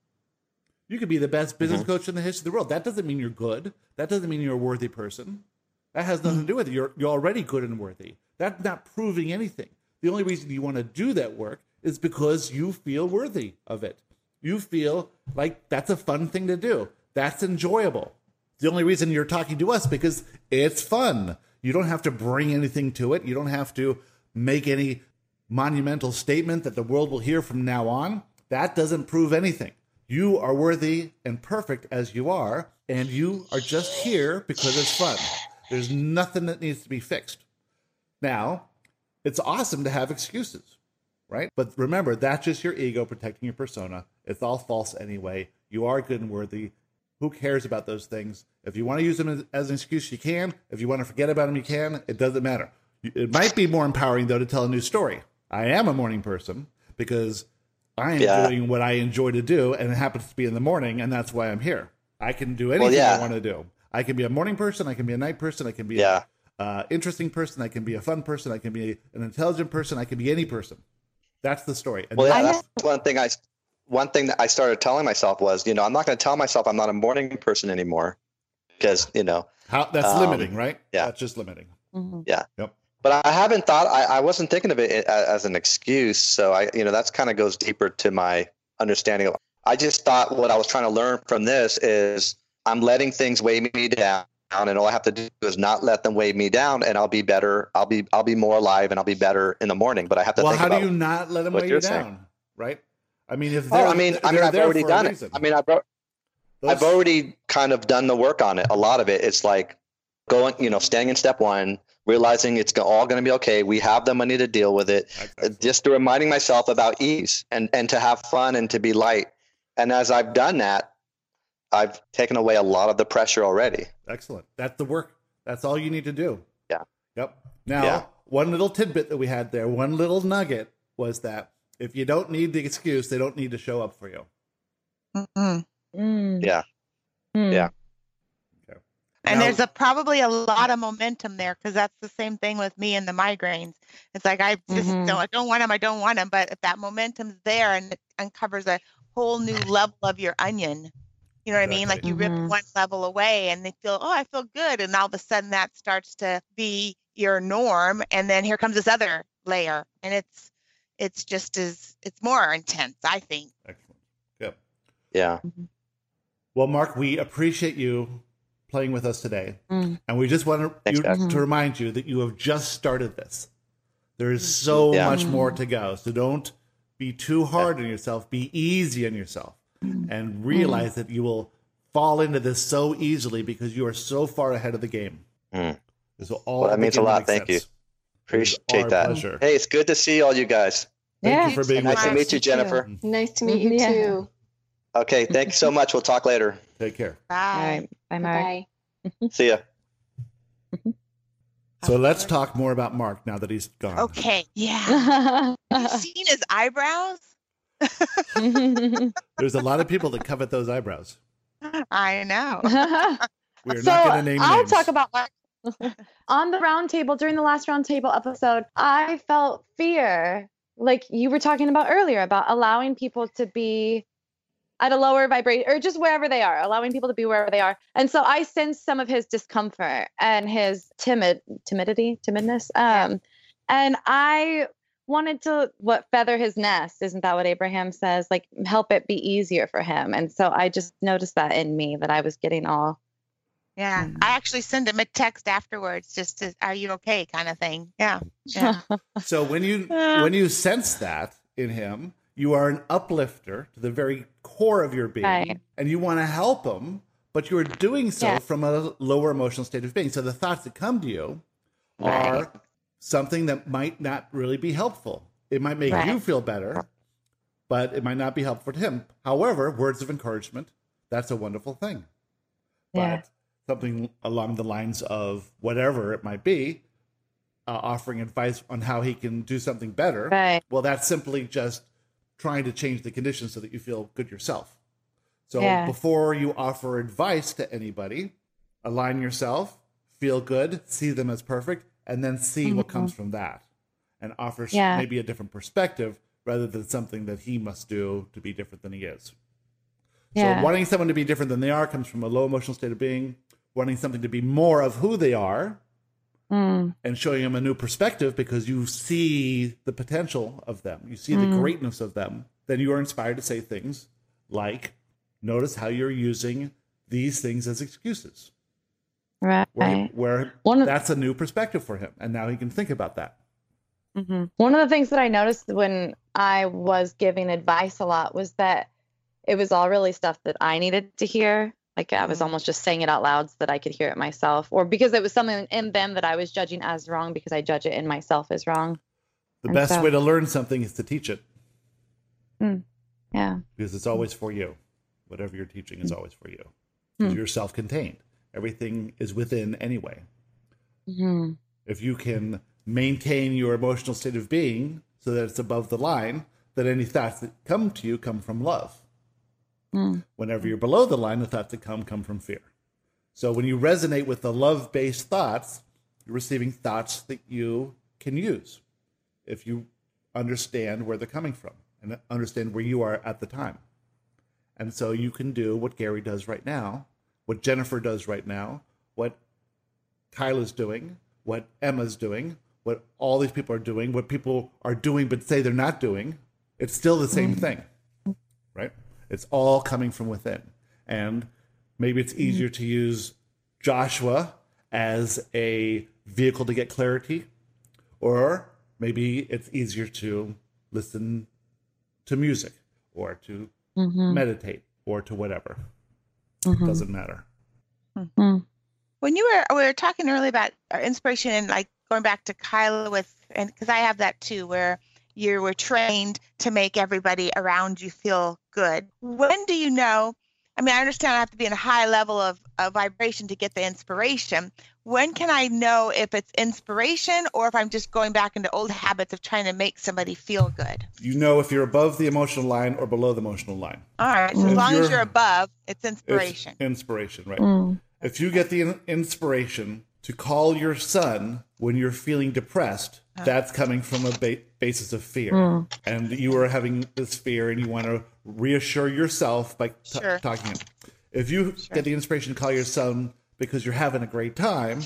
B: You could be the best business mm-hmm. coach in the history of the world. That doesn't mean you're good. That doesn't mean you're a worthy person. That has nothing to do with it. You're, you're already good and worthy. That's not proving anything. The only reason you want to do that work is because you feel worthy of it. You feel like that's a fun thing to do. That's enjoyable. The only reason you're talking to us because it's fun. You don't have to bring anything to it. You don't have to make any monumental statement that the world will hear from now on. That doesn't prove anything. You are worthy and perfect as you are, and you are just here because it's fun. There's nothing that needs to be fixed. Now, it's awesome to have excuses, right? But remember, that's just your ego protecting your persona. It's all false anyway. You are good and worthy. Who cares about those things? If you want to use them as, as an excuse, you can. If you want to forget about them, you can. It doesn't matter. It might be more empowering, though, to tell a new story. I am a morning person because I am yeah. doing what I enjoy to do, and it happens to be in the morning, and that's why I'm here. I can do anything well, yeah. I want to do. I can be a morning person. I can be a night person. I can be yeah. an uh, interesting person. I can be a fun person. I can be an intelligent person. I can be any person. That's the story. And
E: well, yeah, that's one thing I one thing that I started telling myself was, you know, I'm not going to tell myself I'm not a morning person anymore because, you know,
B: how that's um, limiting, right?
E: Yeah,
B: that's just limiting.
E: Mm-hmm. Yeah.
B: Yep.
E: But I haven't thought, I, I wasn't thinking of it as an excuse. So I, you know, that's kind of goes deeper to my understanding of, I just thought what I was trying to learn from this is I'm letting things weigh me down, and all I have to do is not let them weigh me down, and I'll be better. I'll be, I'll be more alive, and I'll be better in the morning. But I have to
B: well,
E: think
B: how
E: about
B: do you not let them weigh you down? Saying. Right. I mean, if
E: they're, oh, I mean, I mean, I've already done it. I mean, I've, Those... I've already kind of done the work on it. A lot of it, it's like going, you know, staying in step one, realizing it's all going to be okay. We have the money to deal with it. Exactly. Just to reminding myself about ease and, and to have fun and to be light. And as I've done that, I've taken away a lot of the pressure already.
B: Excellent. That's the work. That's all you need to do.
E: Yeah.
B: Yep. Now, yeah. one little tidbit that we had there, one little nugget was that if you don't need the excuse, they don't need to show up for you.
C: Mm-hmm.
E: Mm. Yeah. Mm. Yeah.
C: Okay. And now, there's a, probably a lot of momentum there because that's the same thing with me and the migraines. It's like I just mm-hmm. don't, I don't want them. I don't want them. But if that momentum's there and it uncovers a whole new level of your onion, you know what exactly. I mean? Like you mm-hmm. rip one level away and they feel, oh, I feel good. And all of a sudden that starts to be your norm. And then here comes this other layer. And it's it's just as, it's more intense, I think.
B: Excellent. Yep.
E: Yeah.
B: Well, Mark, we appreciate you playing with us today. Mm. And we just want to, Thanks, you, mm-hmm. to remind you that you have just started this. There is so yeah. much more to go. So don't be too hard yeah. on yourself. Be easy on yourself. And realize mm. that you will fall into this so easily because you are so far ahead of the game.
E: Mm.
B: This will all
E: well, that means a lot. Thank
B: sense.
E: you. Appreciate that. Pleasure. Hey, it's good to see all you guys.
B: Thank
D: yeah.
B: you for being
E: nice
B: with
E: to
B: us.
E: meet you, Jennifer.
D: Nice to meet you yeah. too.
E: Okay, thank you so much. We'll talk later.
B: Take care.
C: Bye.
D: All right. Bye, Mark.
E: Bye. See ya.
B: So let's talk more about Mark now that he's gone.
C: Okay. Yeah. Have you seen his eyebrows?
B: There's a lot of people that covet those eyebrows.
C: I know.
B: We're
F: so
B: not going to name
F: I'll
B: names.
F: talk about my on the round table during the last round table episode. I felt fear, like you were talking about earlier, about allowing people to be at a lower vibration or just wherever they are, allowing people to be wherever they are. And so I sensed some of his discomfort and his timid timidity, timidness. Um, and I wanted to what feather his nest. Isn't that what Abraham says? Like help it be easier for him. And so I just noticed that in me that I was getting all.
C: Yeah. Mm. I actually send him a text afterwards, just to, are you okay? Kind of thing. Yeah. yeah.
B: So when you, when you sense that in him, you are an uplifter to the very core of your being
F: right.
B: and you want to help him, but you're doing so yeah. from a lower emotional state of being. So the thoughts that come to you are right. something that might not really be helpful. It might make right. you feel better, but it might not be helpful to him. However, words of encouragement, that's a wonderful thing.
F: Yeah.
B: But something along the lines of whatever it might be, uh, offering advice on how he can do something better.
F: Right.
B: Well, that's simply just trying to change the conditions so that you feel good yourself. So
F: yeah.
B: before you offer advice to anybody, align yourself, feel good, see them as perfect, and then see mm-hmm. what comes from that. and offers
F: Yeah.
B: maybe a different perspective rather than something that he must do to be different than he is.
F: Yeah.
B: So wanting someone to be different than they are comes from a low emotional state of being. Wanting something to be more of who they are
F: Mm.
B: and showing them a new perspective because you see the potential of them. You see
F: Mm.
B: the greatness of them. Then you are inspired to say things like, notice how you're using these things as excuses.
F: Right.
B: Where, where
F: One of-
B: that's a new perspective for him. And now he can think about that.
F: Mm-hmm. One of the things that I noticed when I was giving advice a lot was that it was all really stuff that I needed to hear. Like I was almost just saying it out loud so that I could hear it myself, or because it was something in them that I was judging as wrong because I judge it in myself as wrong.
B: The
F: And
B: best
F: so-
B: way to learn something is to teach it.
F: Mm. Yeah.
B: Because it's always for you. Whatever you're teaching is always for you. Because
F: Mm.
B: you're self-contained. Everything is within anyway.
F: Mm-hmm.
B: If you can maintain your emotional state of being so that it's above the line, then any thoughts that come to you come from love.
F: Mm.
B: Whenever you're below the line, the thoughts that come come from fear. So when you resonate with the love-based thoughts, you're receiving thoughts that you can use if you understand where they're coming from and understand where you are at the time. And so you can do what Gary does right now, what Jennifer does right now, what Kyla's doing, what Emma's doing, what all these people are doing, what people are doing but say they're not doing. It's still the same thing, right? It's all coming from within. And maybe it's easier to use Joshua as a vehicle to get clarity, or maybe it's easier to listen to music or to
F: Mm-hmm.
B: meditate or to whatever.
F: Mm-hmm.
B: It doesn't matter.
F: Mm.
C: When you were we were talking earlier about our inspiration and like going back to Kyla with, and because I have that too, where you were trained to make everybody around you feel good. When do you know? I mean, I understand I have to be in a high level of, of vibration to get the inspiration. When can I know if it's inspiration or if I'm just going back into old habits of trying to make somebody feel good?
B: You know if you're above the emotional line or below the emotional line.
C: All right. So
B: If
C: as long as
B: you're-
C: you're above, it's
B: It's
C: inspiration.
B: inspiration, right?
F: Mm.
B: If you get the in- inspiration to call your son when you're feeling depressed, that's coming from a ba- basis of fear.
F: Mm.
B: And you are having this fear and you want to reassure yourself by t-
C: Sure.
B: talking to him. If you get the inspiration to call your son because you're having a great time,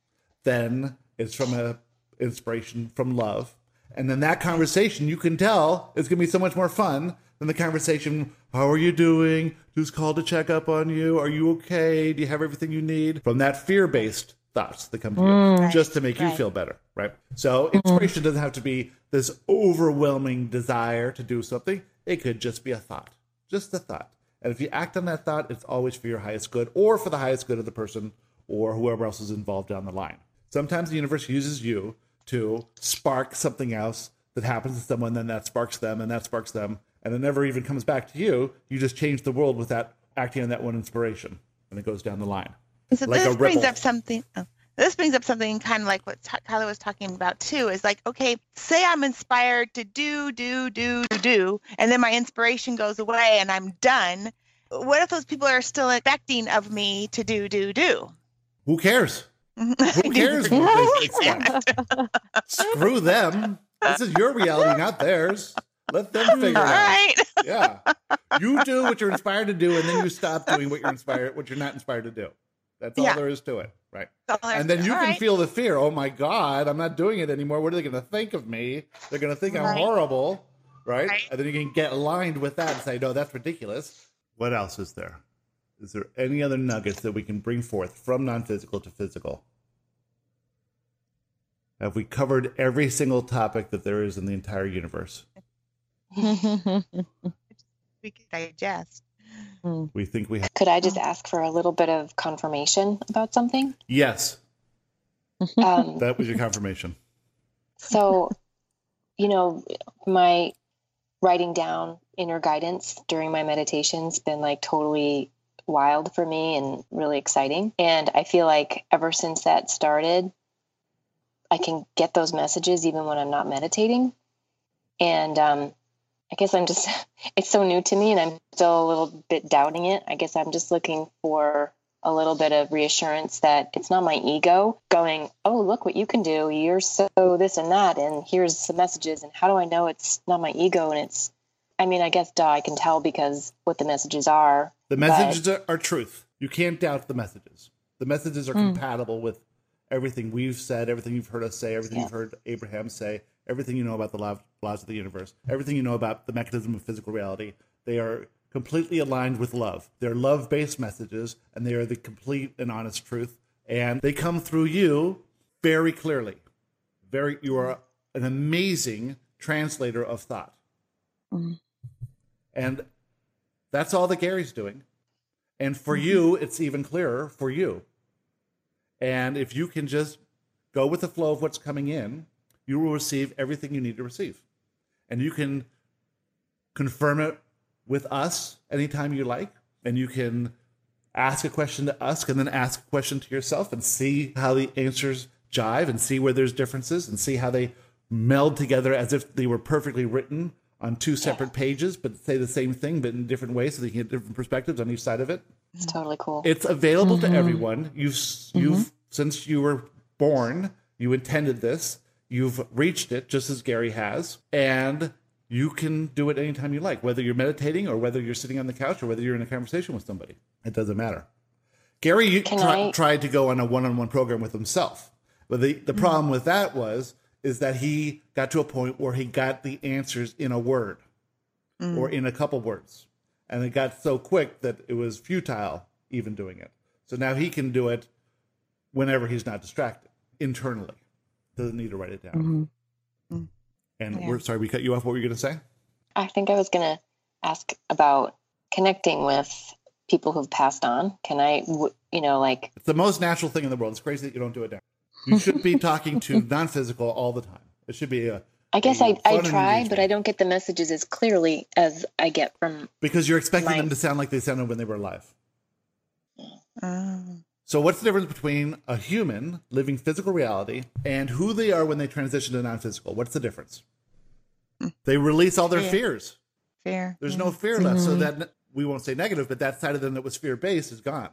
B: then it's from a inspiration from love. And then that conversation, you can tell, is going to be so much more fun than the conversation, how are you doing? Who's called to check up on you? Are you okay? Do you have everything you need? From that fear-based thoughts that come to you, just to make you
C: right.
B: feel better, right? So inspiration doesn't have to be this overwhelming desire to do something. It could just be a thought, just a thought. And if you act on that thought, it's always for your highest good or for the highest good of the person or whoever else is involved down the line. Sometimes the universe uses you to spark something else that happens to someone, then that sparks them, and that sparks them, and it never even comes back to you. You just change the world with that, acting on that one inspiration, and it goes down the line.
C: So
B: like a
C: this brings
B: ripple.
C: up something. Oh, this brings up something kind of like what Ta- Kyla was talking about too. Is like, okay, say I'm inspired to do, do, do, do, do, and then my inspiration goes away and I'm done. What if those people are still expecting of me to do, do, do?
B: Who cares? Who cares what they expect? Screw them. This is your reality, not theirs. Let them figure
C: All
B: it out.
C: right.
B: Yeah. You do what you're inspired to do, and then you stop doing what you're inspired, what you're not inspired to do. That's all
C: Yeah.
B: there is to it, right?
C: So there's-
B: And then you
C: all
B: can
C: right.
B: feel the fear. Oh my God, I'm not doing it anymore. What are they going to think of me? They're going to think I'm
C: Right.
B: horrible, right?
C: Right.
B: And then you can get aligned with that and say, no, that's ridiculous. What else is there? Is there any other nuggets that we can bring forth from non-physical to physical? Have we covered every single topic that there is in the entire universe?
C: we can digest.
B: We think we have.
D: Could I just ask for a little bit of confirmation about something?
B: Yes,
D: Um,
B: that was your confirmation.
D: so, you know, my writing down inner guidance during my meditation's been like totally wild for me and really exciting. And I feel like ever since that started, I can get those messages even when I'm not meditating. And um, I guess I'm just, it's so new to me and I'm still a little bit doubting it. I guess I'm just looking for a little bit of reassurance that it's not my ego going, oh, look what you can do. You're so this and that. And here's the messages. And how do I know it's not my ego? And it's, I mean, I guess, duh, I can tell because what the messages are.
B: The messages but... are, are truth. You can't doubt the messages. The messages are mm. compatible with everything we've said, everything you've heard us say, everything yeah. you've heard Abraham say, everything you know about the laws of the universe, everything you know about the mechanism of physical reality. They are completely aligned with love. They're love-based messages, and they are the complete and honest truth. And they come through you very clearly. Very, you are an amazing translator of thought. Mm. And that's all that Gary's doing. And for mm-hmm. you, it's even clearer for you. And if you can just go with the flow of what's coming in, you will receive everything you need to receive. And you can confirm it with us anytime you like. And you can ask a question to us and then ask a question to yourself and see how the answers jive and see where there's differences and see how they meld together as if they were perfectly written on two separate yeah. pages, but say the same thing, but in different ways so that you can get different perspectives on each side of it.
D: It's totally cool.
B: It's available mm-hmm. to everyone. You've, mm-hmm. you've, since you were born, you intended this. You've reached it just as Gary has, and you can do it anytime you like, whether you're meditating or whether you're sitting on the couch or whether you're in a conversation with somebody. It doesn't matter. Gary try, I... tried to go on a one-on-one program with himself, but the, the mm-hmm. problem with that was is that he got to a point where he got the answers in a word mm. or in a couple words. And it got so quick that it was futile even doing it. So now he can do it whenever he's not distracted, internally. Doesn't need to write it down. Mm-hmm. Mm. And yeah. we're sorry, we cut you off. What were you going to say?
D: I think I was going to ask about connecting with people who've passed on. Can I, you know, like...
B: It's the most natural thing in the world. It's crazy that you don't do it now. You should be talking to non-physical all the time. It should be a...
D: I guess a I, I try, but I don't get the messages as clearly as I get from...
B: Because you're expecting my... them to sound like they sounded when they were alive. Um... So what's the difference between a human living physical reality and who they are when they transition to non-physical? What's the difference? They release all their
C: fear.
B: fears.
C: Fear.
B: There's no fear left. Mm-hmm. So that, we won't say negative, but that side of them that was fear-based is gone.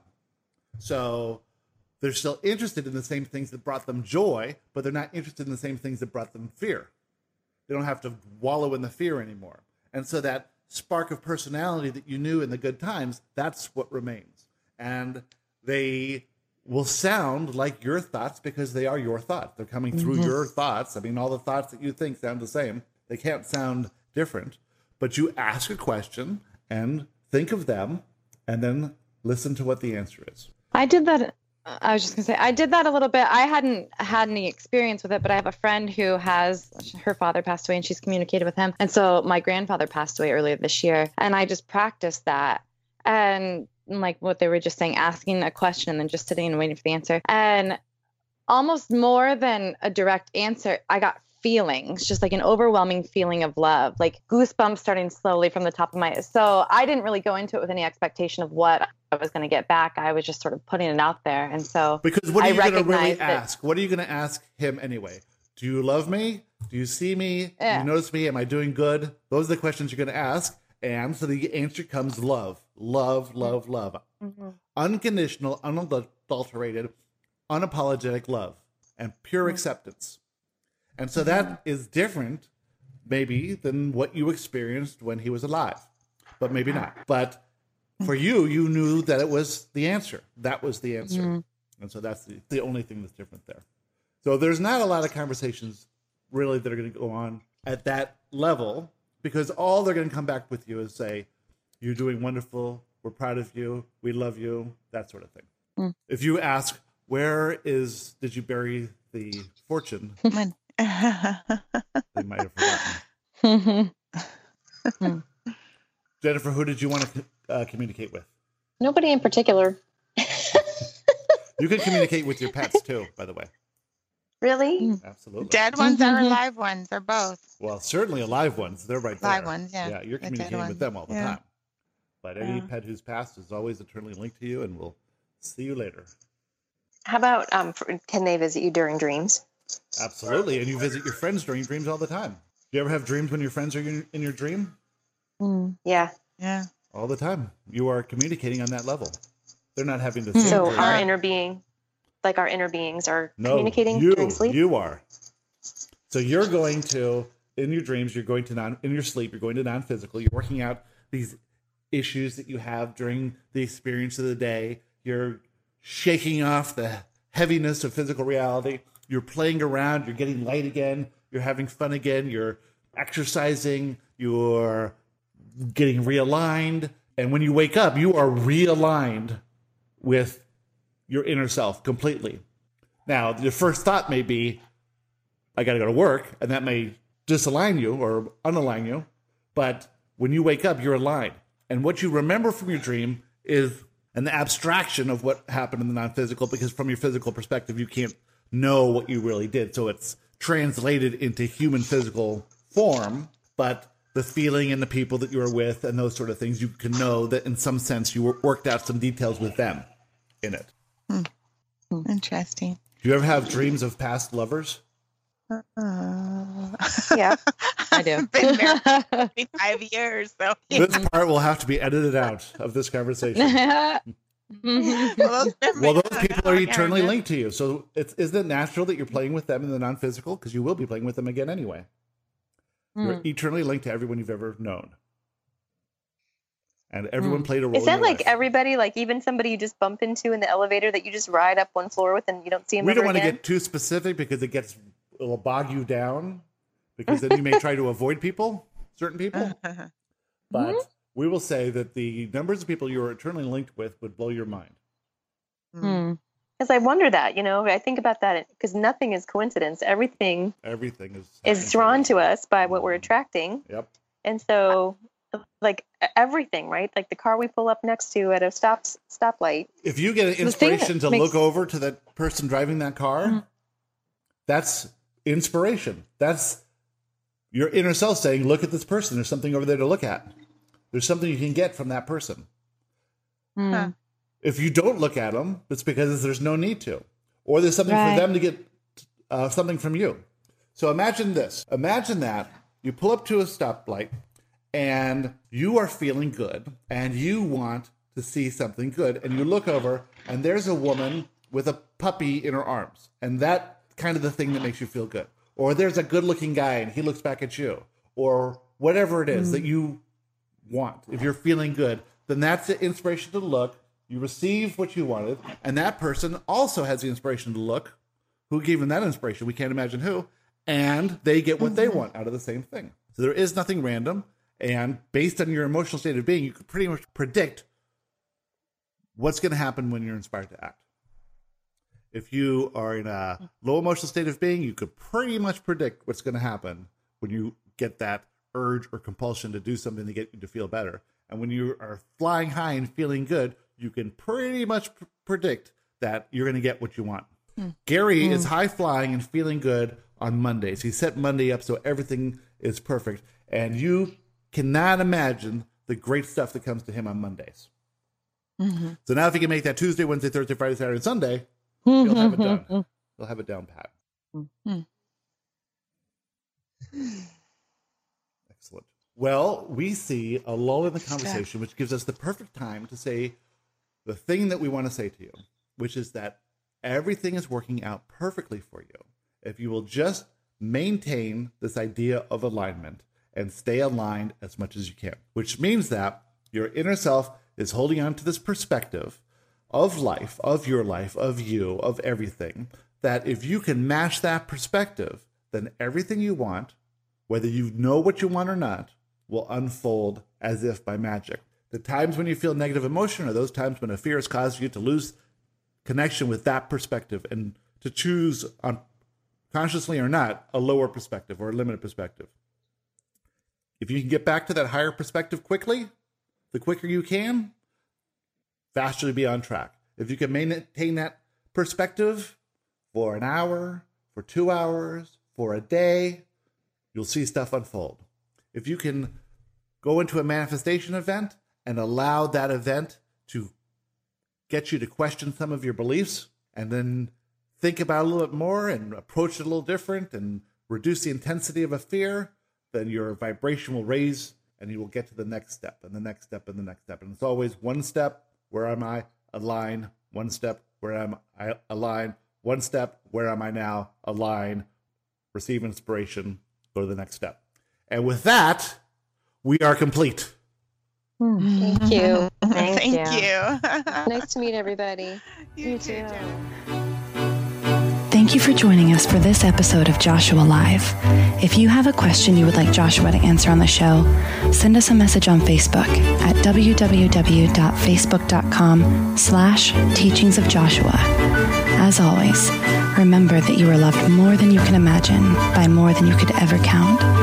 B: So... they're still interested in the same things that brought them joy, but they're not interested in the same things that brought them fear. They don't have to wallow in the fear anymore. And so that spark of personality that you knew in the good times, that's what remains. And they will sound like your thoughts because they are your thoughts. They're coming through mm-hmm. your thoughts. I mean, all the thoughts that you think sound the same. They can't sound different. But you ask a question and think of them and then listen to what the answer is.
F: I did that... I was just going to say, I did that a little bit. I hadn't had any experience with it, but I have a friend who has, her father passed away and she's communicated with him. And so my grandfather passed away earlier this year. And I just practiced that. And like what they were just saying, asking a question and then just sitting and waiting for the answer. And almost more than a direct answer, I got feelings, just like an overwhelming feeling of love, like goosebumps starting slowly from the top of my, so I didn't really go into it with any expectation of what I was going to get back. I was just sort of putting it out there. And so
B: because what are you going to really ask? What are you going to ask him anyway? Do you love me? Do you see me? Yeah. Do you notice me? Am I doing good? Those are the questions you're going to ask. And so the answer comes love, love, love, love, mm-hmm. unconditional, unadulterated, unapologetic love and pure mm-hmm. acceptance. And so that is different, maybe, than what you experienced when he was alive, but maybe not. But for you, you knew that it was the answer. That was the answer. Mm-hmm. And so that's the, the only thing that's different there. So there's not a lot of conversations really that are going to go on at that level because all they're going to come back with you is say, you're doing wonderful. We're proud of you. We love you. That sort of thing. Mm. If you ask, where is, did you bury the fortune? They might have forgotten. Jennifer, who did you want to uh, communicate with?
D: Nobody in particular.
B: You can communicate with your pets too, by the way.
D: Really?
B: Absolutely.
C: Dead ones or alive ones or both?
B: Well, certainly alive ones. They're right there.
C: Live ones, yeah.
B: Yeah, you're communicating with them all the yeah. time. But any yeah. pet who's passed is always eternally linked to you, and we'll see you later.
D: How about, um, can they visit you during dreams?
B: Absolutely, and you visit your friends during dreams all the time. Do you ever have dreams when your friends are in, in your dream?
D: Mm. Yeah.
C: Yeah.
B: All the time. You are communicating on that level. They're not having the same
D: So
B: dream.
D: our inner being, like our inner beings are
B: No,
D: communicating
B: you,
D: during sleep?
B: You are. So you're going to, in your dreams, you're going to non, in your sleep, you're going to non-physical. You're working out these issues that you have during the experience of the day. You're shaking off the heaviness of physical reality. You're playing around. You're getting light again. You're having fun again. You're exercising. You're getting realigned. And when you wake up, you are realigned with your inner self completely. Now, your first thought may be, I got to go to work, and that may disalign you or unalign you. But when you wake up, you're aligned. And what you remember from your dream is an abstraction of what happened in the non-physical, because from your physical perspective, you can't know what you really did. So it's translated into human physical form, but the feeling and the people that you were with and those sort of things, you can know that in some sense you worked out some details with them in it.
C: Hmm. Interesting.
B: Do you ever have dreams of past lovers?
C: Uh,
D: Yeah,
F: I do.
C: Been married for five years, so
B: This part will have to be edited out of this conversation.
C: well, those,
B: Well, those people are
C: I can't
B: eternally
C: remember.
B: linked to you. So it's, isn't it natural that you're playing with them in the non-physical? Because you will be playing with them again anyway. You're
F: Hmm.
B: eternally linked to everyone you've ever known. And everyone
F: Hmm.
B: played a role
D: is
B: in
D: that
B: your
D: like
B: life.
D: everybody, like even somebody you just bump into in the elevator that you just ride up one floor with and you don't see them
B: We
D: ever
B: don't want to
D: again?
B: get too specific because it gets, it will bog you down. Because then you may try to avoid people, certain people. But we will say that the numbers of people you are eternally linked with would blow your mind.
F: Hmm.
D: Because I wonder that, you know, I think about that because nothing is coincidence. Everything
B: Everything is
D: is drawn to us by what we're attracting.
B: Yep.
D: And so, like everything, right? Like the car we pull up next to at a stop stoplight.
B: If you get an
F: The thing that
B: inspiration to
F: makes-
B: look over to that person driving that car,
F: Mhm.
B: that's inspiration. That's your inner self saying, look at this person. There's something over there to look at. There's something you can get from that person.
F: Hmm.
C: Huh.
B: If you don't look at them, it's because there's no need to. Or there's something
F: Right.
B: for them to get uh, something from you. So imagine this. Imagine that you pull up to a stoplight and you are feeling good and you want to see something good. And you look over and there's a woman with a puppy in her arms. And that's kind of the thing that makes you feel good. Or there's a good looking guy and he looks back at you. Or whatever it is
F: Mm.
B: that you want. If you're feeling good, then that's the inspiration to look. You receive what you wanted, and that person also has the inspiration to look. Who gave them that inspiration? We can't imagine who. And they get what they want out of the same thing. So there is nothing random. And based on your emotional state of being, you can pretty much predict what's going to happen when you're inspired to act. If you are in a low emotional state of being, you could pretty much predict what's going to happen when you get that urge or compulsion to do something to get you to feel better. And when you are flying high and feeling good, you can pretty much pr- predict that you're going to get what you want.
C: Mm.
B: Gary
F: Mm.
B: is high flying and feeling good on Mondays. He set Monday up so everything is perfect. And you cannot imagine the great stuff that comes to him on Mondays.
C: Mhm.
B: So now if he can make that Tuesday, Wednesday, Thursday, Friday, Saturday, and Sunday, he'll have it done. He'll have it down pat.
C: Mhm.
B: Excellent. Well, we see a lull in the conversation, which gives us the perfect time to say the thing that we want to say to you, which is that everything is working out perfectly for you if you will just maintain this idea of alignment and stay aligned as much as you can, which means that your inner self is holding on to this perspective of life, of your life, of you, of everything, that if you can match that perspective, then everything you want, whether you know what you want or not, will unfold as if by magic. The times when you feel negative emotion are those times when a fear has caused you to lose connection with that perspective and to choose, on, consciously or not, a lower perspective or a limited perspective. If you can get back to that higher perspective quickly, the quicker you can, faster you'll be on track. If you can maintain that perspective for an hour, for two hours, for a day, you'll see stuff unfold. If you can go into a manifestation event and allow that event to get you to question some of your beliefs and then think about it a little bit more and approach it a little different and reduce the intensity of a fear, then your vibration will raise and you will get to the next step and the next step and the next step. And it's always one step. Where am I? Align. One step. Where am I? Align. One step. Where am I now? Align. Receive inspiration. Go to the next step. And with that, we are complete.
D: Thank you.
F: Thank,
C: Thank
F: you.
C: you.
D: Nice to meet everybody.
C: You too.
A: Thank you for joining us for this episode of Joshua Live. If you have a question you would like Joshua to answer on the show, send us a message on Facebook at www.facebook.com slash teachings of Joshua. As always, remember that you are loved more than you can imagine by more than you could ever count.